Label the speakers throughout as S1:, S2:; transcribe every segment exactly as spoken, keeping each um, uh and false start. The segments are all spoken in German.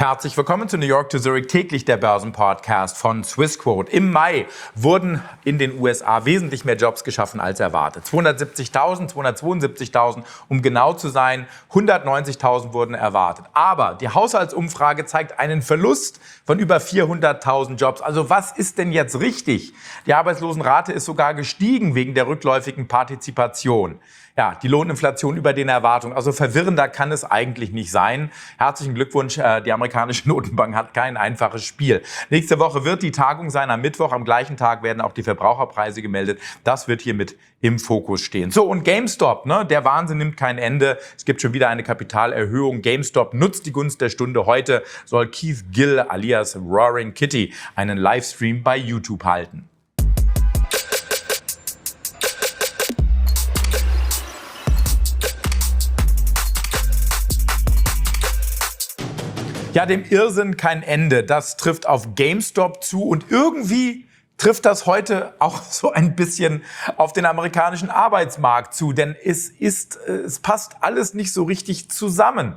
S1: Herzlich willkommen zu New York to Zurich, täglich der Börsenpodcast von Swissquote. Im Mai wurden in den U S A wesentlich mehr Jobs geschaffen als erwartet. zweihundertsiebzigtausend, zweihundertzweiundsiebzigtausend, um genau zu sein, hundertneunzigtausend wurden erwartet. Aber die Haushaltsumfrage zeigt einen Verlust von über vierhunderttausend Jobs. Also was ist denn jetzt richtig? Die Arbeitslosenrate ist sogar gestiegen wegen der rückläufigen Partizipation. Ja, die Lohninflation über den Erwartungen. Also verwirrender kann es eigentlich nicht sein. Herzlichen Glückwunsch, die amerikanische Notenbank hat kein einfaches Spiel. Nächste Woche wird die Tagung sein, am Mittwoch. Am gleichen Tag werden auch die Verbraucherpreise gemeldet. Das wird hiermit im Fokus stehen. So, und GameStop, ne, der Wahnsinn nimmt kein Ende. Es gibt schon wieder eine Kapitalerhöhung. GameStop nutzt die Gunst der Stunde. Heute soll Keith Gill alias Roaring Kitty einen Livestream bei YouTube halten. Ja, dem Irrsinn kein Ende. Das trifft auf GameStop zu und irgendwie trifft das heute auch so ein bisschen auf den amerikanischen Arbeitsmarkt zu, denn es ist, es passt alles nicht so richtig zusammen.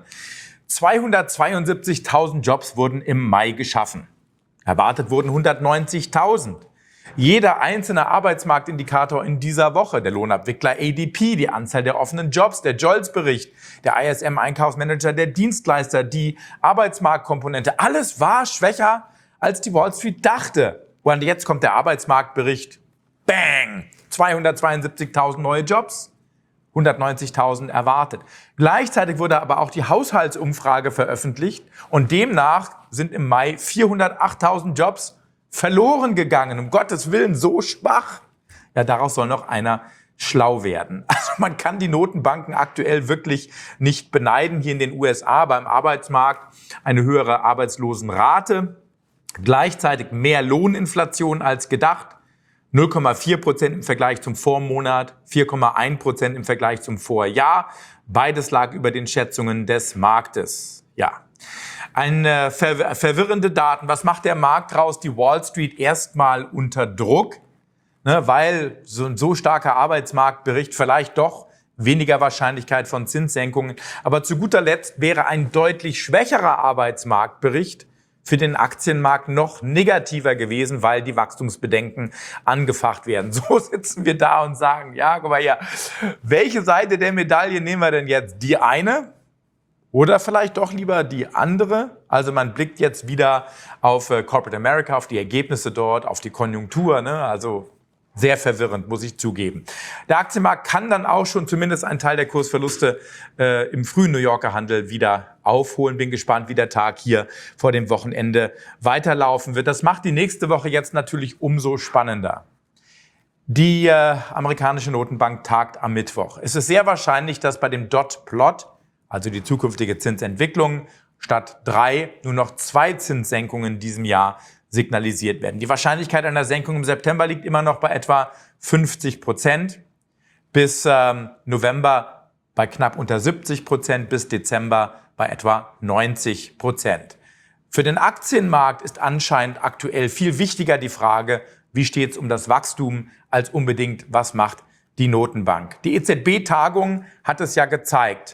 S1: zweihundertzweiundsiebzigtausend Jobs wurden im Mai geschaffen. Erwartet wurden hundertneunzigtausend. Jeder einzelne Arbeitsmarktindikator in dieser Woche, der Lohnabwickler A D P, die Anzahl der offenen Jobs, der Jolts-Bericht, der I S M-Einkaufsmanager, der Dienstleister, die Arbeitsmarktkomponente, alles war schwächer, als die Wall Street dachte. Und jetzt kommt der Arbeitsmarktbericht. Bang! zweihundertzweiundsiebzigtausend neue Jobs, hundertneunzigtausend erwartet. Gleichzeitig wurde aber auch die Haushaltsumfrage veröffentlicht und demnach sind im Mai vierhundertachttausend Jobs verloren gegangen. Um Gottes Willen, so schwach. Ja, daraus soll noch einer schlau werden. Also man kann die Notenbanken aktuell wirklich nicht beneiden. Hier in den U S A beim Arbeitsmarkt eine höhere Arbeitslosenrate, gleichzeitig mehr Lohninflation als gedacht. null Komma vier Prozent im Vergleich zum Vormonat, vier Komma eins Prozent im Vergleich zum Vorjahr. Beides lag über den Schätzungen des Marktes. Ja. Eine ver- verwirrende Daten. Was macht der Markt draus? Die Wall Street erstmal unter Druck, ne, weil so ein so starker Arbeitsmarktbericht vielleicht doch weniger Wahrscheinlichkeit von Zinssenkungen. Aber zu guter Letzt wäre ein deutlich schwächerer Arbeitsmarktbericht für den Aktienmarkt noch negativer gewesen, weil die Wachstumsbedenken angefacht werden. So sitzen wir da und sagen, ja, guck mal hier, welche Seite der Medaille nehmen wir denn jetzt? Die eine? Oder vielleicht doch lieber die andere. Also man blickt jetzt wieder auf äh, Corporate America, auf die Ergebnisse dort, auf die Konjunktur. Ne? Also sehr verwirrend, muss ich zugeben. Der Aktienmarkt kann dann auch schon zumindest einen Teil der Kursverluste äh, im frühen New Yorker Handel wieder aufholen. Bin gespannt, wie der Tag hier vor dem Wochenende weiterlaufen wird. Das macht die nächste Woche jetzt natürlich umso spannender. Die äh, amerikanische Notenbank tagt am Mittwoch. Es ist sehr wahrscheinlich, dass bei dem Dot-Plot, also die zukünftige Zinsentwicklung, statt drei nur noch zwei Zinssenkungen in diesem Jahr signalisiert werden. Die Wahrscheinlichkeit einer Senkung im September liegt immer noch bei etwa fünfzig Prozent, bis ähm, November bei knapp unter siebzig Prozent, bis Dezember bei etwa neunzig Prozent. Für den Aktienmarkt ist anscheinend aktuell viel wichtiger die Frage, wie steht es um das Wachstum, als unbedingt, was macht die Notenbank. Die E Z B-Tagung hat es ja gezeigt.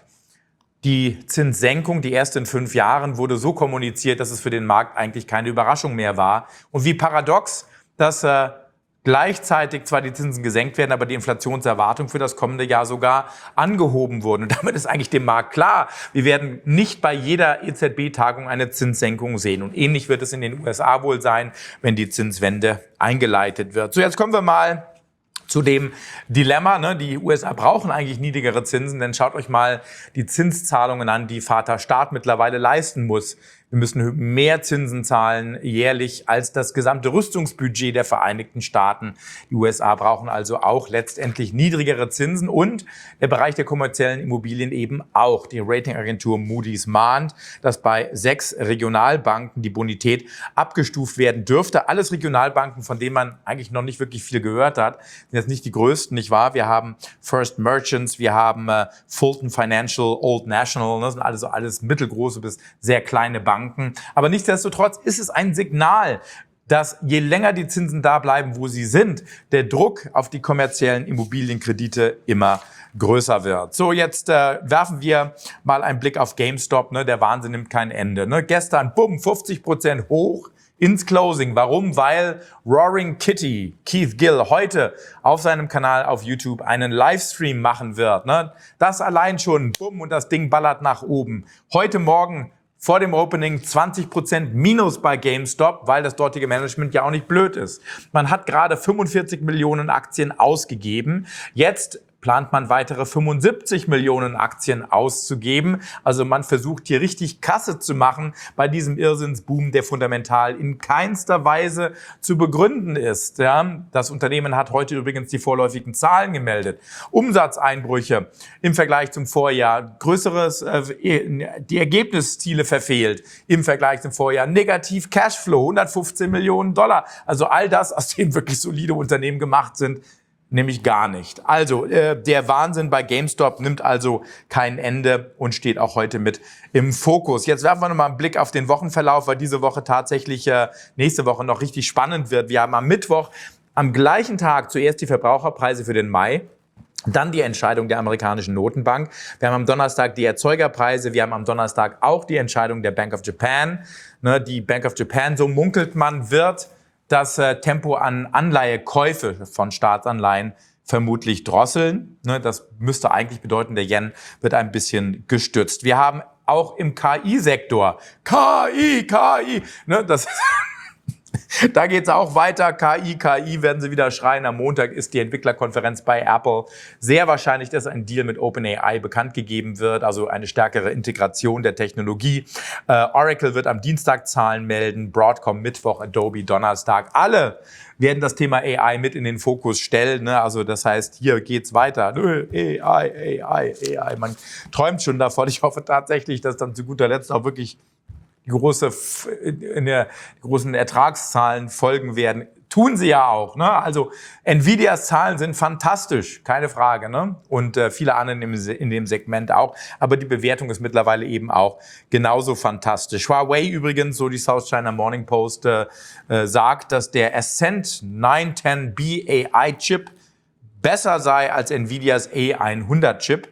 S1: Die Zinssenkung, die erste in fünf Jahren, wurde so kommuniziert, dass es für den Markt eigentlich keine Überraschung mehr war. Und wie paradox, dass äh, gleichzeitig zwar die Zinsen gesenkt werden, aber die Inflationserwartung für das kommende Jahr sogar angehoben wurden. Und damit ist eigentlich dem Markt klar, wir werden nicht bei jeder E Z B-Tagung eine Zinssenkung sehen. Und ähnlich wird es in den U S A wohl sein, wenn die Zinswende eingeleitet wird. So, jetzt kommen wir mal zu dem Dilemma, ne? Die U S A brauchen eigentlich niedrigere Zinsen, denn schaut euch mal die Zinszahlungen an, die Vater Staat mittlerweile leisten muss. Wir müssen mehr Zinsen zahlen jährlich als das gesamte Rüstungsbudget der Vereinigten Staaten. Die U S A brauchen also auch letztendlich niedrigere Zinsen und der Bereich der kommerziellen Immobilien eben auch. Die Ratingagentur Moody's mahnt, dass bei sechs Regionalbanken die Bonität abgestuft werden dürfte. Alles Regionalbanken, von denen man eigentlich noch nicht wirklich viel gehört hat, sind jetzt nicht die größten, nicht wahr? Wir haben First Merchants, wir haben äh, Fulton Financial, Old National, das sind also alles mittelgroße bis sehr kleine Banken. Aber nichtsdestotrotz ist es ein Signal, dass je länger die Zinsen da bleiben, wo sie sind, der Druck auf die kommerziellen Immobilienkredite immer größer wird. So, jetzt äh, werfen wir mal einen Blick auf GameStop. Ne? Der Wahnsinn nimmt kein Ende. Ne? Gestern, bumm, fünfzig Prozent hoch ins Closing. Warum? Weil Roaring Kitty, Keith Gill, heute auf seinem Kanal auf YouTube einen Livestream machen wird. Ne? Das allein schon, bumm, und das Ding ballert nach oben. Heute Morgen vor dem Opening zwanzig Prozent Minus bei GameStop, weil das dortige Management ja auch nicht blöd ist. Man hat gerade fünfundvierzig Millionen Aktien ausgegeben. Jetzt plant man weitere fünfundsiebzig Millionen Aktien auszugeben. Also man versucht hier richtig Kasse zu machen bei diesem Irrsinnsboom, der fundamental in keinster Weise zu begründen ist. Ja, das Unternehmen hat heute übrigens die vorläufigen Zahlen gemeldet. Umsatzeinbrüche im Vergleich zum Vorjahr, größeres, äh, die Ergebnisziele verfehlt im Vergleich zum Vorjahr, negativ Cashflow, hundertfünfzehn Millionen Dollar. Also all das, aus dem wirklich solide Unternehmen gemacht sind, nämlich gar nicht. Also äh, der Wahnsinn bei GameStop nimmt also kein Ende und steht auch heute mit im Fokus. Jetzt werfen wir nochmal einen Blick auf den Wochenverlauf, weil diese Woche tatsächlich äh, nächste Woche noch richtig spannend wird. Wir haben am Mittwoch am gleichen Tag zuerst die Verbraucherpreise für den Mai. Dann die Entscheidung der amerikanischen Notenbank. Wir haben am Donnerstag die Erzeugerpreise. Wir haben am Donnerstag auch die Entscheidung der Bank of Japan. Ne, die Bank of Japan, so munkelt man, wird das äh, Tempo an Anleihekäufe von Staatsanleihen vermutlich drosseln. Ne, das müsste eigentlich bedeuten, der Yen wird ein bisschen gestützt. Wir haben auch im K I-Sektor, K I, K I, ne, das da geht's auch weiter. K I, K I werden sie wieder schreien. Am Montag ist die Entwicklerkonferenz bei Apple. Sehr wahrscheinlich, dass ein Deal mit OpenAI bekannt gegeben wird, also eine stärkere Integration der Technologie. Äh, Oracle wird am Dienstag Zahlen melden, Broadcom Mittwoch, Adobe Donnerstag. Alle werden das Thema A I mit in den Fokus stellen. Ne? Also das heißt, hier geht's weiter. A I, A I, A I. Man träumt schon davon. Ich hoffe tatsächlich, dass dann zu guter Letzt auch wirklich die große, in der die großen Ertragszahlen folgen werden. Tun sie ja auch. Ne? Also Nvidias Zahlen sind fantastisch, keine Frage. Ne? Und äh, viele andere in dem, in dem Segment auch. Aber die Bewertung ist mittlerweile eben auch genauso fantastisch. Huawei übrigens, so die South China Morning Post äh, äh, sagt, dass der Ascend neun zehn B A I-Chip besser sei als Nvidias A hundert-Chip.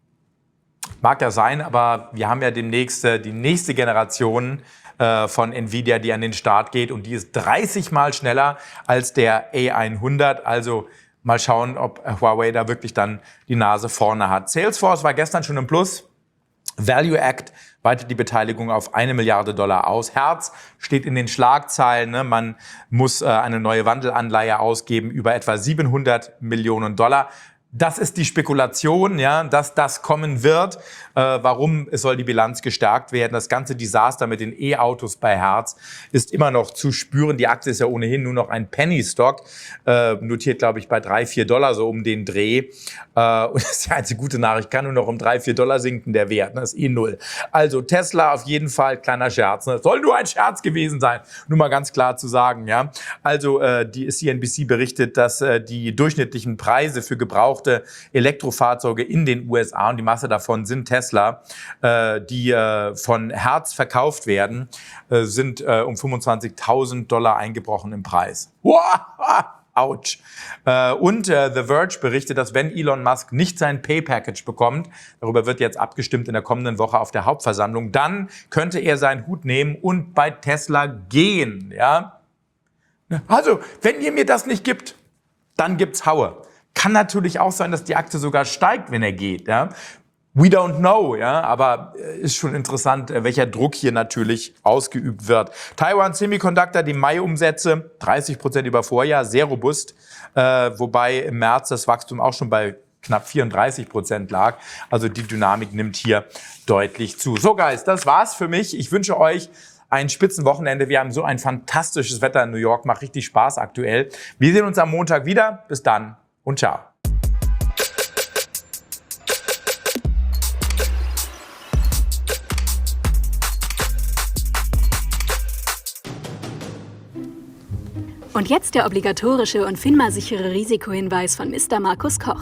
S1: Mag ja sein, aber wir haben ja demnächst äh, die nächste Generation äh, von Nvidia, die an den Start geht, und die ist dreißig Mal schneller als der A hundert. Also mal schauen, ob Huawei da wirklich dann die Nase vorne hat. Salesforce war gestern schon im Plus. Value Act weitet die Beteiligung auf eine Milliarde Dollar aus. Herz steht in den Schlagzeilen. Ne? Man muss äh, eine neue Wandelanleihe ausgeben über etwa siebenhundert Millionen Dollar. Das ist die Spekulation, ja, dass das kommen wird. Äh, warum? Es soll die Bilanz gestärkt werden. Das ganze Desaster mit den E-Autos bei Hertz ist immer noch zu spüren. Die Aktie ist ja ohnehin nur noch ein Penny-Stock, äh, notiert, glaube ich, bei drei, vier Dollar so um den Dreh. Äh, und das ist die einzige gute Nachricht, kann nur noch um drei, vier Dollar sinken, der Wert. Ne? Das ist eh null. Also Tesla auf jeden Fall, kleiner Scherz. Ne? Soll nur ein Scherz gewesen sein, nur mal ganz klar zu sagen. Ja. Also äh, die C N B C berichtet, dass äh, die durchschnittlichen Preise für gebrauchte Elektrofahrzeuge in den U S A, und die Masse davon sind Tesla, äh, die äh, von Hertz verkauft werden, äh, sind äh, um fünfundzwanzigtausend Dollar eingebrochen im Preis. Wow! Autsch. Äh, und äh, The Verge berichtet, dass wenn Elon Musk nicht sein Pay-Package bekommt, darüber wird jetzt abgestimmt in der kommenden Woche auf der Hauptversammlung, dann könnte er seinen Hut nehmen und bei Tesla gehen. Ja? Also, wenn ihr mir das nicht gibt, dann gibt's Haue. Kann natürlich auch sein, dass die Aktie sogar steigt, wenn er geht. Ja? We don't know, ja, aber ist schon interessant, welcher Druck hier natürlich ausgeübt wird. Taiwan Semiconductor, die Mai-Umsätze, dreißig Prozent über Vorjahr, sehr robust, äh, wobei im März das Wachstum auch schon bei knapp vierunddreißig Prozent lag. Also die Dynamik nimmt hier deutlich zu. So, Guys, das war's für mich. Ich wünsche euch ein Spitzenwochenende. Wir haben so ein fantastisches Wetter in New York, macht richtig Spaß aktuell. Wir sehen uns am Montag wieder. Bis dann und ciao.
S2: Und jetzt der obligatorische und FINMA-sichere Risikohinweis von Mister Markus Koch.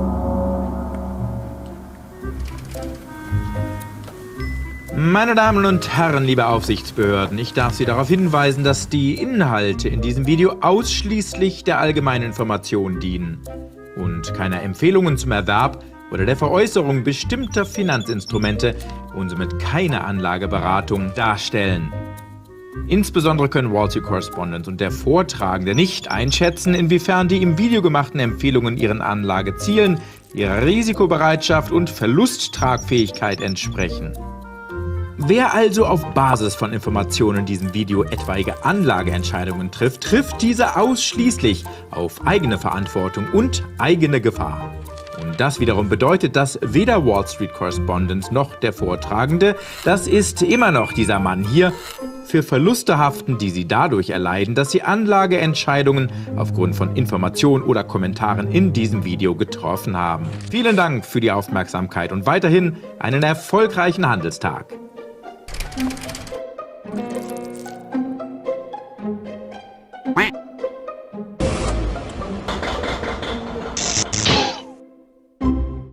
S3: Meine Damen und Herren, liebe Aufsichtsbehörden, ich darf Sie darauf hinweisen, dass die Inhalte in diesem Video ausschließlich der allgemeinen Information dienen und keiner Empfehlungen zum Erwerb oder der Veräußerung bestimmter Finanzinstrumente und somit keine Anlageberatung darstellen. Insbesondere können Wall Street Correspondent und der Vortragende nicht einschätzen, inwiefern die im Video gemachten Empfehlungen ihren Anlagezielen, ihrer Risikobereitschaft und Verlusttragfähigkeit entsprechen. Wer also auf Basis von Informationen in diesem Video etwaige Anlageentscheidungen trifft, trifft diese ausschließlich auf eigene Verantwortung und eigene Gefahr. Und das wiederum bedeutet, dass weder Wall Street Correspondent noch der Vortragende, das ist immer noch dieser Mann hier, für Verluste haften, die sie dadurch erleiden, dass sie Anlageentscheidungen aufgrund von Informationen oder Kommentaren in diesem Video getroffen haben. Vielen Dank für die Aufmerksamkeit und weiterhin einen erfolgreichen Handelstag.